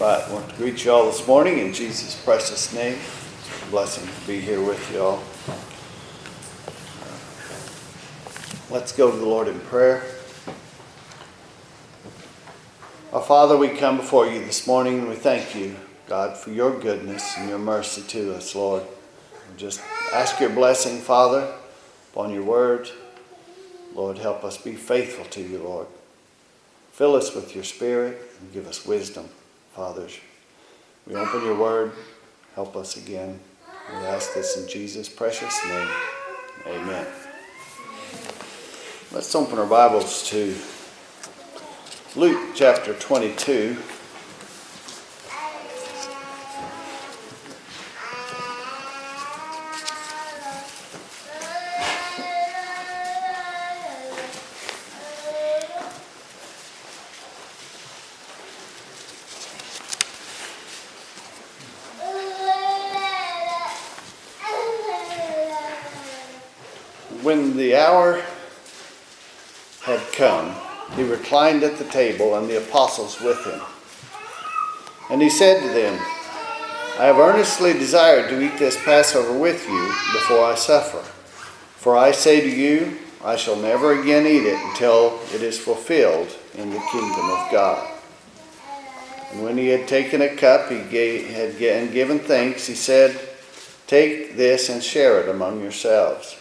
Right, I want to greet you all this morning in Jesus' precious name. It's a blessing to be here with you all. Let's go to the Lord in prayer. Our Father, we come before you this morning and we thank you, God, for your goodness and your mercy to us, Lord. We just ask your blessing, Father, upon your word. Lord, help us be faithful to you, Lord. Fill us with your spirit and give us wisdom, Fathers. We open your word. Help us again. We ask this in Jesus' precious name. Amen. Let's open our Bibles to Luke chapter 22. When the hour had come, he reclined at the table and the apostles with him. And he said to them, I have earnestly desired to eat this Passover with you before I suffer. For I say to you, I shall never again eat it until it is fulfilled in the kingdom of God. And when he had taken a cup, he had given thanks, he said, Take this and share it among yourselves.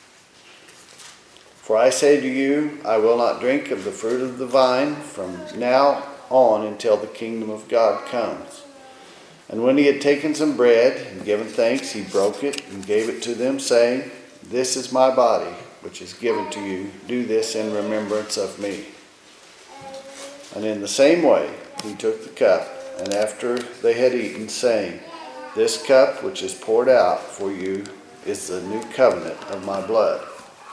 For I say to you, I will not drink of the fruit of the vine from now on until the kingdom of God comes. And when he had taken some bread and given thanks, he broke it and gave it to them, saying, This is my body, which is given to you. Do this in remembrance of me. And in the same way, he took the cup, and after they had eaten, saying, This cup which is poured out for you is the new covenant of my blood.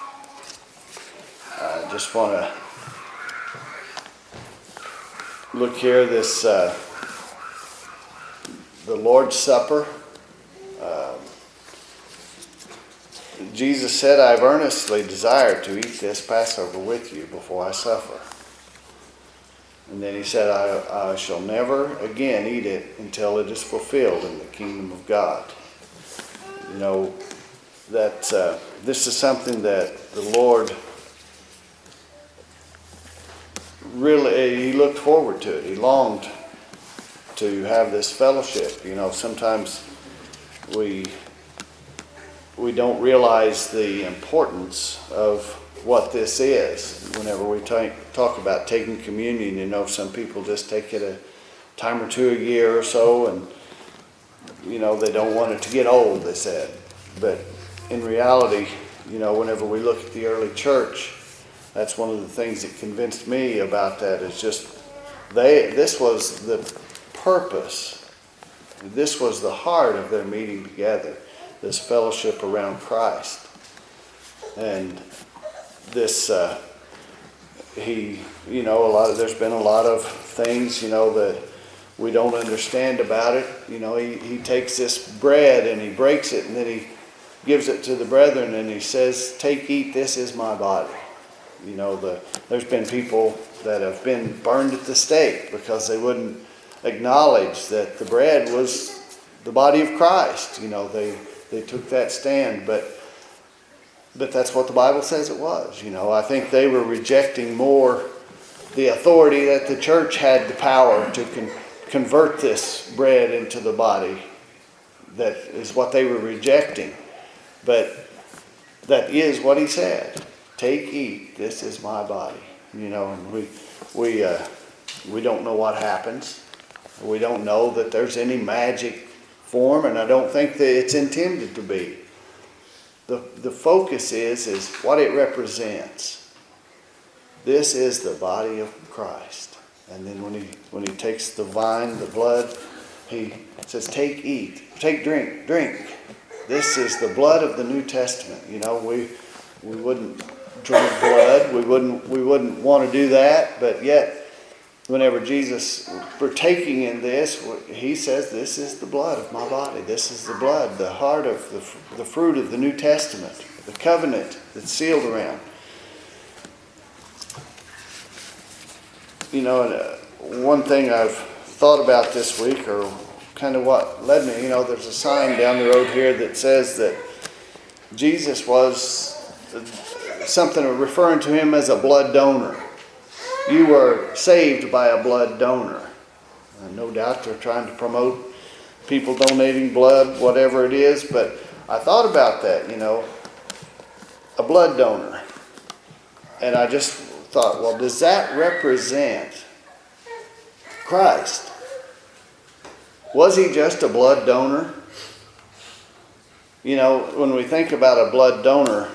I just want to look here, this the Lord's Supper. Jesus said, I've earnestly desired to eat this Passover with you before I suffer. And then he said, I shall never again eat it until it is fulfilled in the kingdom of God. You know, that this is something that the Lord really, he looked forward to it. He longed to have this fellowship. You know, sometimes we don't realize the importance of what this is. Whenever we talk about taking communion, you know, some people just take it a time or two a year or so, and, you know, they don't want it to get old, they said. But in reality, you know, whenever we look at the early church, that's one of the things that convinced me about that, is just this was the purpose. This was the heart of their meeting together, this fellowship around Christ. And this, you know, there's been a lot of things, you know, that we don't understand about it. You know, he takes this bread and he breaks it, and then he gives it to the brethren and he says, Take, eat, this is my body. You know, there's been people that have been burned at the stake because they wouldn't acknowledge that the bread was the body of Christ. You know, they took that stand, but that's what the Bible says it was. You know, I think they were rejecting more the authority that the church had the power to convert this bread into the body. That is what they were rejecting. But that is what he said. Take, eat, this is my body. You know, and we don't know what happens. We don't know that there's any magic form, and I don't think that it's intended to be. The focus is what it represents. This is the body of Christ. And then when he takes the vine, the blood, he says, Take, eat, take, drink. This is the blood of the New Testament. You know, we wouldn't drink blood. We wouldn't want to do that, but yet whenever Jesus partaking in this, he says, This is the blood of my body. This is the blood, the heart of the fruit of the New Testament, the covenant that's sealed around. You know, one thing I've thought about this week, or kind of what led me, there's a sign down the road here that says that Jesus was something referring to him as a blood donor. You were saved by a blood donor. No doubt they're trying to promote people donating blood, whatever it is, but I thought about that, a blood donor. And I just thought, well, does that represent Christ? Was he just a blood donor? When we think about a blood donor,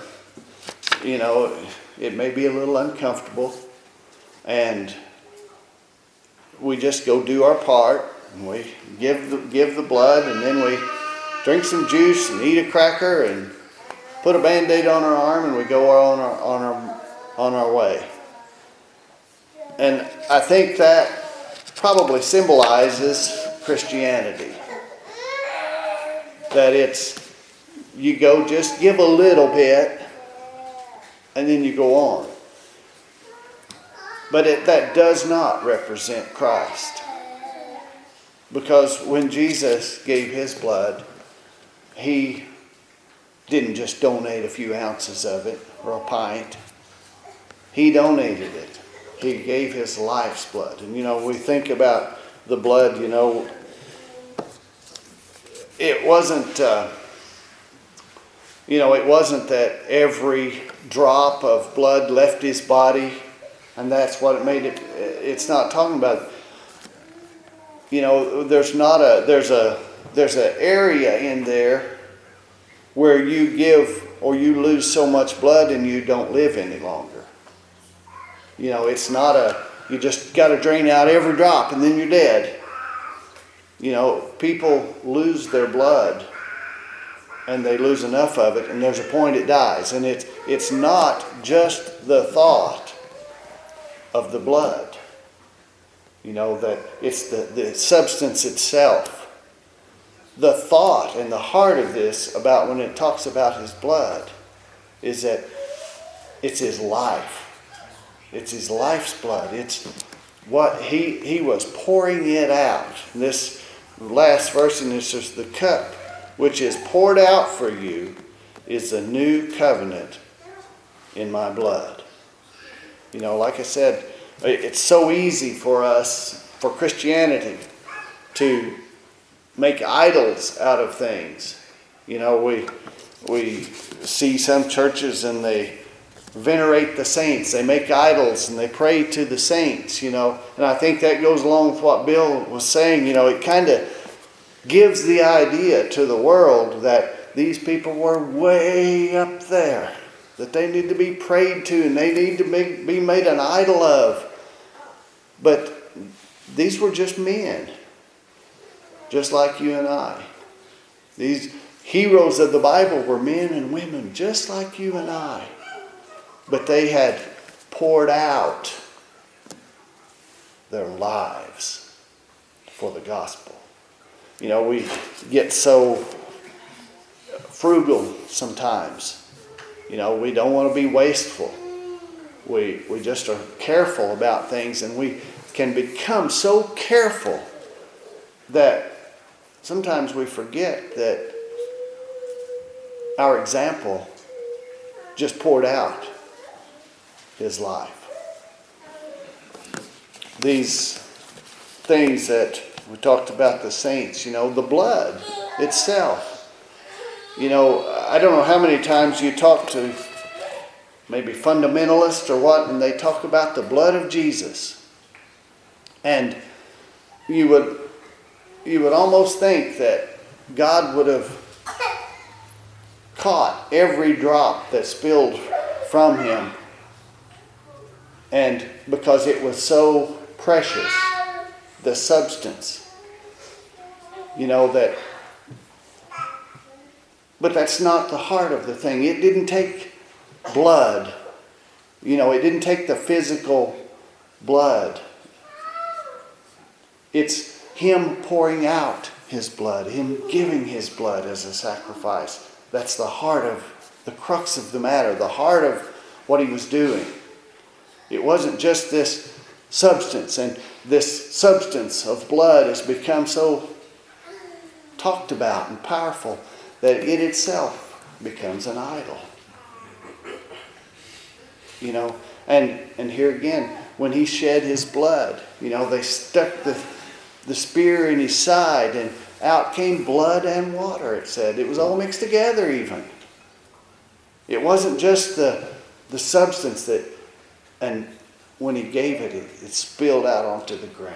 it may be a little uncomfortable, and we just go do our part, and we give the blood, and then we drink some juice and eat a cracker and put a Band-Aid on our arm, and we go on our way. And I think that probably symbolizes Christianity. That it's, you go just give a little bit, and then you go on. But that does not represent Christ. Because when Jesus gave his blood, he didn't just donate a few ounces of it or a pint. He donated it. He gave his life's blood. And we think about the blood, it wasn't it wasn't that every drop of blood left his body, and that's what it made it. It's not talking about, there's an area in there where you give or you lose so much blood and you don't live any longer. It's not you just got to drain out every drop and then you're dead. People lose their blood, and they lose enough of it, and there's a point it dies. And it's not just the thought of the blood. That it's the substance itself. The thought and the heart of this about when it talks about his blood is that it's his life. It's his life's blood. It's what he was pouring it out. This last verse in this is the cup which is poured out for you is the new covenant in my blood. Like I said, it's so easy for us, for Christianity, to make idols out of things. We see some churches and they venerate the saints. They make idols and they pray to the saints, And I think that goes along with what Bill was saying. It kind of gives the idea to the world that these people were way up there, that they need to be prayed to and they need to be made an idol of. But these were just men, just like you and I. These heroes of the Bible were men and women just like you and I. But they had poured out their lives for the gospel. We get so frugal sometimes. We don't want to be wasteful. We just are careful about things, and we can become so careful that sometimes we forget that our example just poured out his life. These things that we talked about, the saints, the blood itself. I don't know how many times you talk to maybe fundamentalists or what, and they talk about the blood of Jesus. And you would almost think that God would have caught every drop that spilled from him, and because it was so precious, the substance, but that's not the heart of the thing. It didn't take blood, it didn't take the physical blood. It's him pouring out his blood, him giving his blood as a sacrifice. That's the heart of the crux of the matter, the heart of what he was doing. It wasn't just this substance. And this substance of blood has become so talked about and powerful that it itself becomes an idol. You know, and here again, when he shed his blood, you know, they stuck the spear in his side and out came blood and water, it said. It was all mixed together even. It wasn't just the substance that, and when he gave it, it spilled out onto the ground.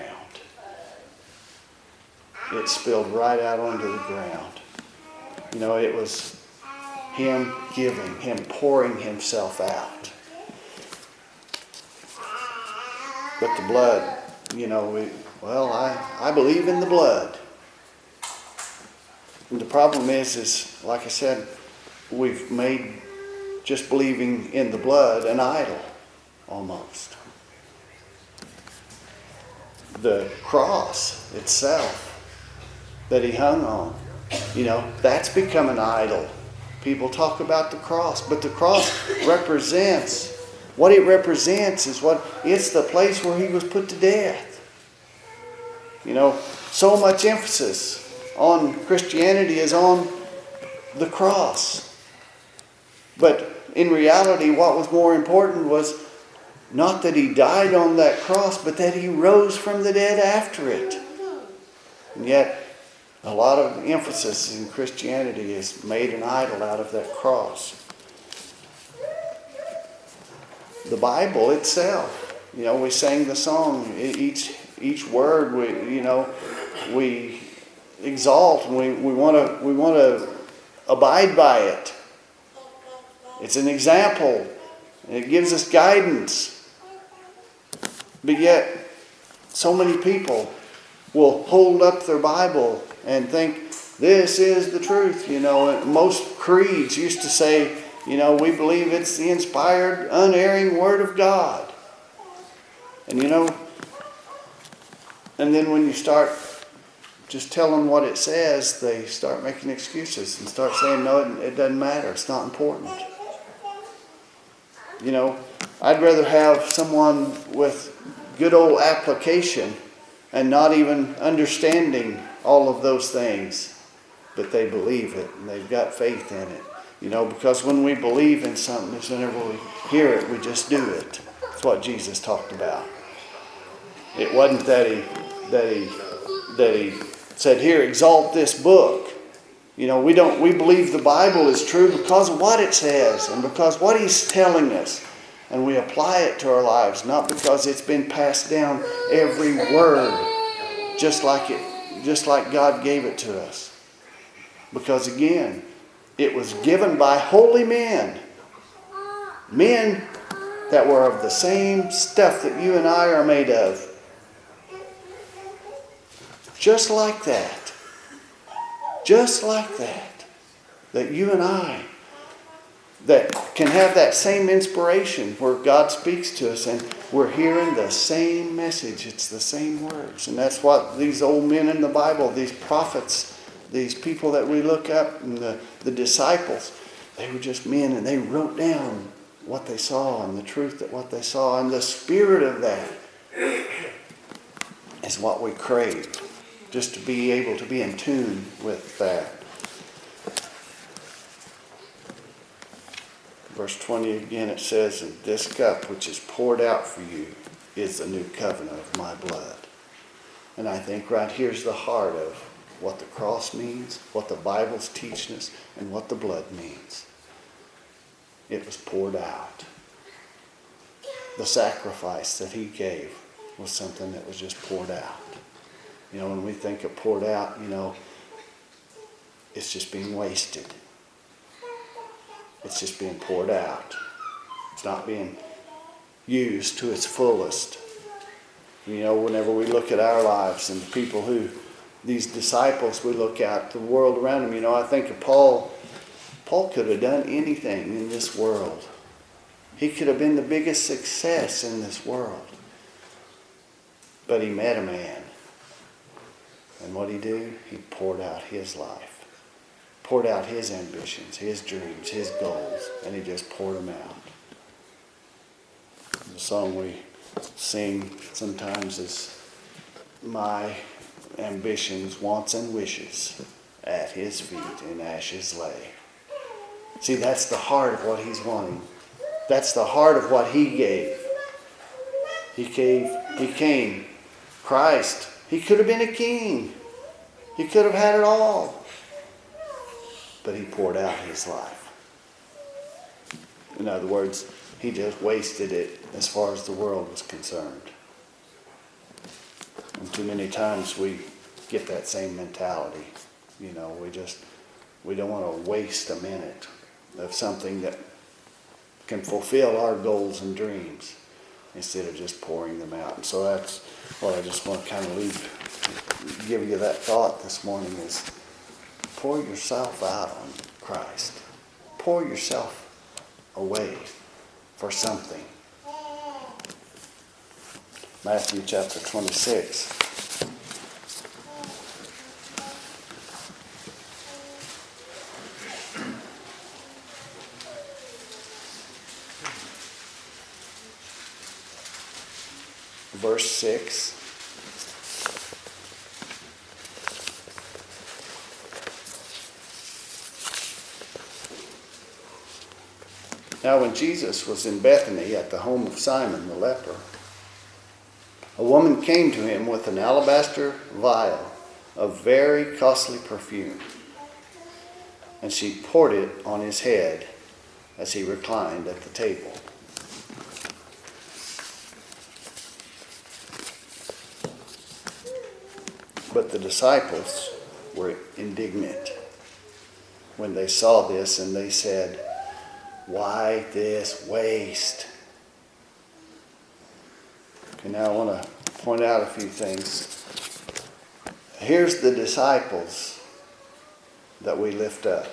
It spilled right out onto the ground. You know, it was him giving, him pouring himself out. But the blood, you know, I believe in the blood. And the problem is like I said, we've made just believing in the blood an idol, almost. The cross itself that he hung on, you know, that's become an idol. People talk about the cross, but the cross represents, what it represents is it's the place where he was put to death. You know, so much emphasis on Christianity is on the cross. But in reality, what was more important was not that he died on that cross, but that he rose from the dead after it. And yet, a lot of emphasis in Christianity is made an idol out of that cross. The Bible itself, you know, we sang the song, each word we exalt, and we want to abide by it. It's an example. It gives us guidance. But yet, so many people will hold up their Bible and think this is the truth. You know, and most creeds used to say, you know, we believe it's the inspired, unerring Word of God. And you know, and then when you start just telling what it says, they start making excuses and start saying, no, it doesn't matter. It's not important. You know, I'd rather have someone with good old application and not even understanding all of those things, but they believe it and they've got faith in it. You know, because when we believe in something, it's whenever we hear it, we just do it. That's what Jesus talked about. It wasn't that he said, here, exalt this book. You know, we believe the Bible is true because of what it says and because what he's telling us. And we apply it to our lives, not because it's been passed down every word, just like God gave it to us. Because again, it was given by holy men. Men that were of the same stuff that you and I are made of. Just like that. Just like that. That you and I, that can have that same inspiration where God speaks to us and we're hearing the same message. It's the same words. And that's what these old men in the Bible, these prophets, these people that we look up, and the disciples, they were just men and they wrote down what they saw and the truth of what they saw. And the spirit of that is what we crave. Just to be able to be in tune with that. Verse 20 again, it says, this cup which is poured out for you is the new covenant of my blood. And I think right here's the heart of what the cross means, what the Bible's teaching us, and what the blood means. It was poured out. The sacrifice that he gave was something that was just poured out. You know, when we think of poured out, you know, it's just being wasted. It's just being poured out. It's not being used to its fullest. You know, whenever we look at our lives and the people who, these disciples we look at, the world around them, you know, I think of Paul. Paul could have done anything in this world. He could have been the biggest success in this world. But he met a man. And what did he do? He poured out his life. Poured out his ambitions, his dreams, his goals. And he just poured them out. The song we sing sometimes is my ambitions, wants, and wishes at his feet in ashes lay. See, that's the heart of what he's wanting. That's the heart of what he gave. He came. Christ. He could have been a king. He could have had it all. But he poured out his life. In other words, he just wasted it as far as the world was concerned. And too many times we get that same mentality. You know, we don't want to waste a minute of something that can fulfill our goals and dreams instead of just pouring them out. And so that's what I just want to kind of give you that thought this morning is pour yourself out on Christ. Pour yourself away for something. Matthew chapter 26. Verse 6. Now when Jesus was in Bethany at the home of Simon the leper, a woman came to him with an alabaster vial of very costly perfume, and she poured it on his head as he reclined at the table. But the disciples were indignant when they saw this, and they said, "Why this waste?" Okay, now I want to point out a few things. Here's the disciples that we lift up.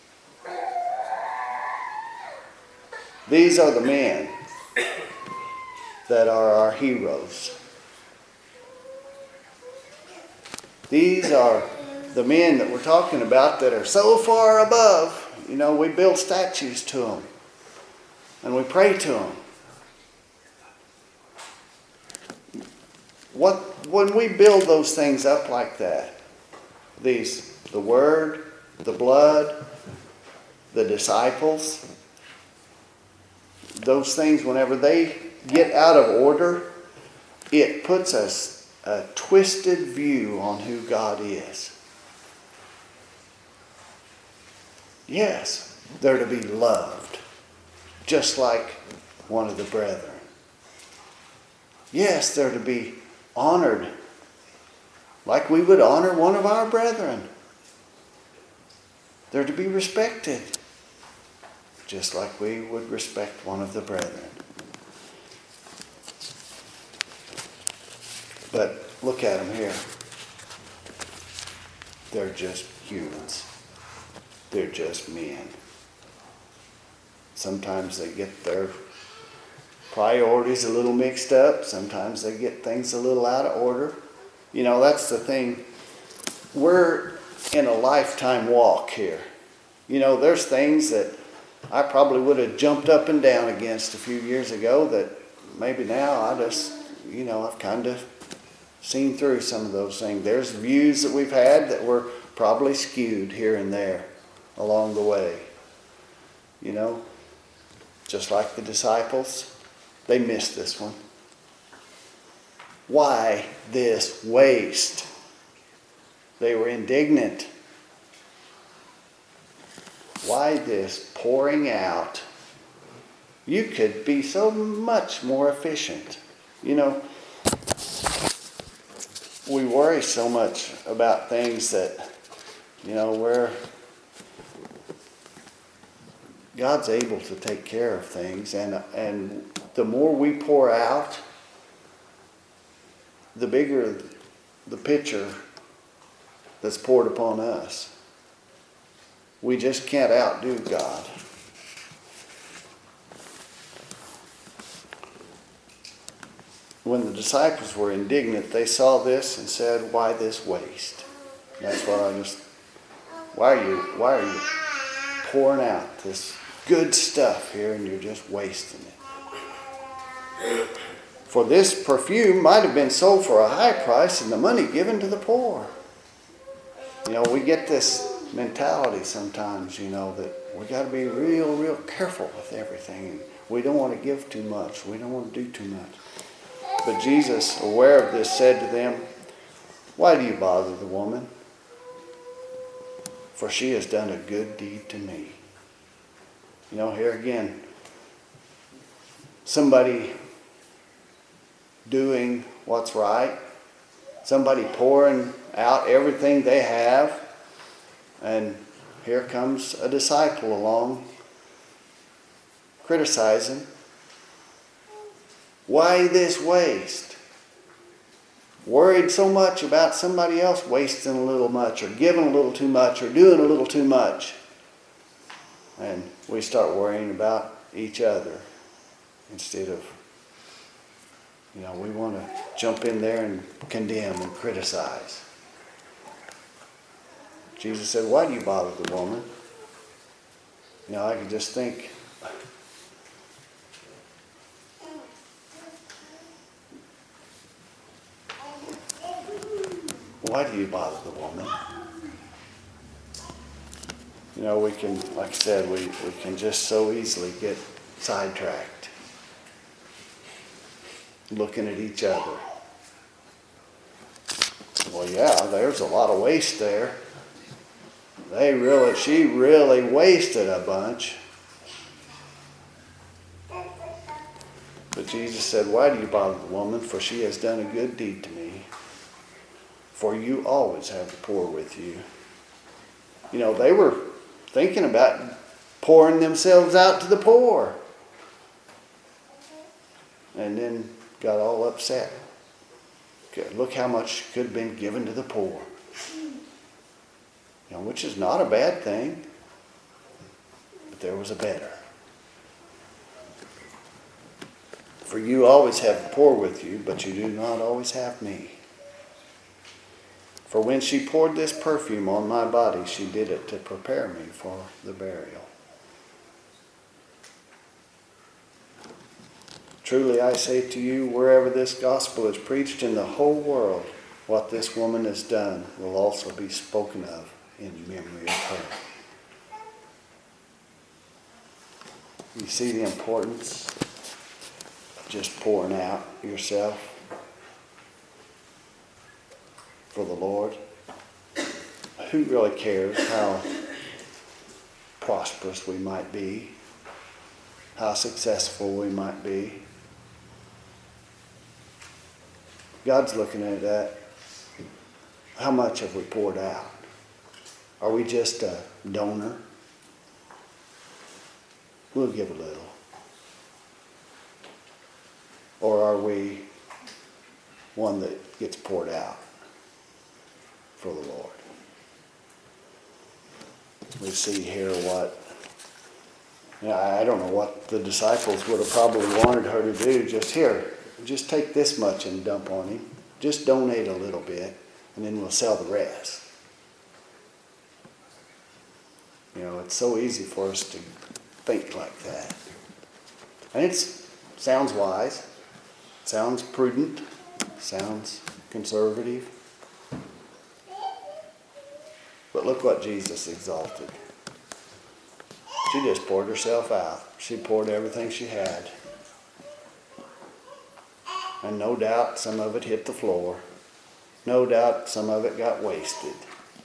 These are the men that are our heroes. These are the men that we're talking about that are so far above. You know, we build statues to them. And we pray to them. When we build those things up like that, the Word, the blood, the disciples, those things, whenever they get out of order, it puts us a twisted view on who God is. Yes, they're to be loved, just like one of the brethren. Yes, they're to be honored, like we would honor one of our brethren. They're to be respected, just like we would respect one of the brethren. But look at them here. They're just humans. They're just men. Sometimes they get their priorities a little mixed up. Sometimes they get things a little out of order. You know, that's the thing. We're in a lifetime walk here. You know, there's things that I probably would have jumped up and down against a few years ago that maybe now I've kind of seen through some of those things. There's views that we've had that were probably skewed here and there along the way. You know, just like the disciples, they missed this one. Why this waste? They were indignant. Why this pouring out? You could be so much more efficient. You know, we worry so much about things that, you know, where God's able to take care of things, and the more we pour out, the bigger the pitcher that's poured upon us. We just can't outdo God. When the disciples were indignant, they saw this and said, "Why this waste?" And that's what why are you pouring out this good stuff here and you're just wasting it? For this perfume might have been sold for a high price and the money given to the poor. You know, we get this mentality sometimes, you know, that we got to be real careful with everything. We don't want to give too much. We don't want to do too much. But Jesus, aware of this, said to them, "Why do you bother the woman? For she has done a good deed to me." You know, here again, somebody doing what's right, somebody pouring out everything they have, and here comes a disciple along criticizing. Why this waste? Worried so much about somebody else wasting a little much, or giving a little too much, or doing a little too much. And we start worrying about each other instead of, you know, we want to jump in there and condemn and criticize. Jesus said, "Why do you bother the woman?" You know, I could just think, why do you bother the woman? You know, we can, like I said, we can just so easily get sidetracked, looking at each other. Well, yeah, there's a lot of waste there. She really wasted a bunch. But Jesus said, "Why do you bother the woman? For she has done a good deed to me. For you always have the poor with you." You know, they were thinking about pouring themselves out to the poor. And then got all upset. Look how much could have been given to the poor. You know, which is not a bad thing. But there was a better. For you always have the poor with you, but you do not always have me. For when she poured this perfume on my body, she did it to prepare me for the burial. Truly I say to you, wherever this gospel is preached in the whole world, what this woman has done will also be spoken of in memory of her. You see the importance of just pouring out yourself for the Lord? Who really cares how prosperous we might be, how successful we might be? God's looking at that. How much have we poured out? Are we just a donor? We'll give a little. Or are we one that gets poured out for the Lord? We see here what, I don't know what the disciples would have probably wanted her to do. Just take this much and dump on him. Just donate a little bit, and then we'll sell the rest. You know, it's so easy for us to think like that. And it sounds wise, sounds prudent, sounds conservative. But look what Jesus exalted. She just poured herself out. She poured everything she had. And no doubt some of it hit the floor. No doubt some of it got wasted.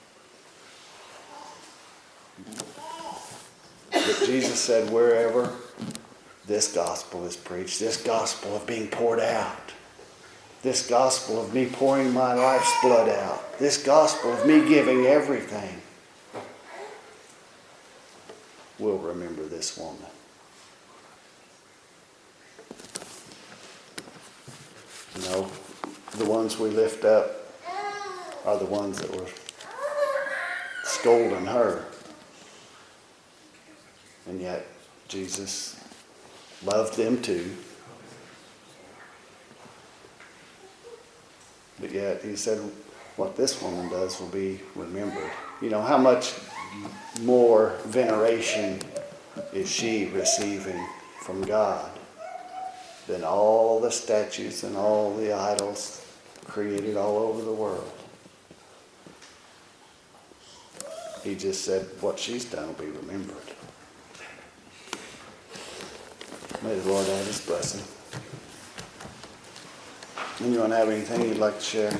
But Jesus said, wherever this gospel is preached, this gospel of being poured out, this gospel of me pouring my life's blood out, this gospel of me giving everything, we'll remember this woman. You know, the ones we lift up are the ones that were scolding her. And yet, Jesus loved them too. But yet, he said, what this woman does will be remembered. You know, how much more veneration is she receiving from God than all the statues and all the idols created all over the world. He just said, what she's done will be remembered. May the Lord add his blessing. Anyone have anything you'd like to share?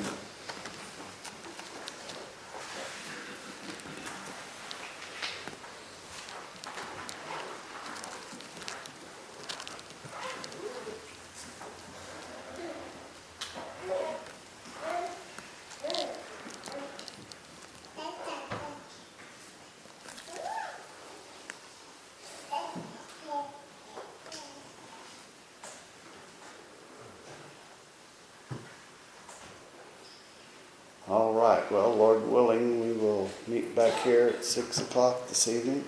All right, well, Lord willing, we will meet back here at 6 o'clock this evening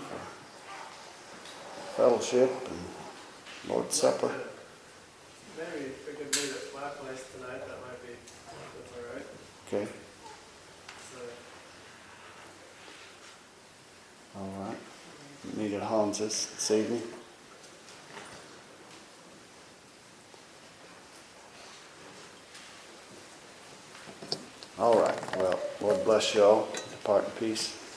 for fellowship and Lord's Supper. Maybe if we could meet at my place tonight, that might be, that's all right. Okay, So, all right. Meet at Hans's this evening. All right, well, Lord bless you all. Depart in peace.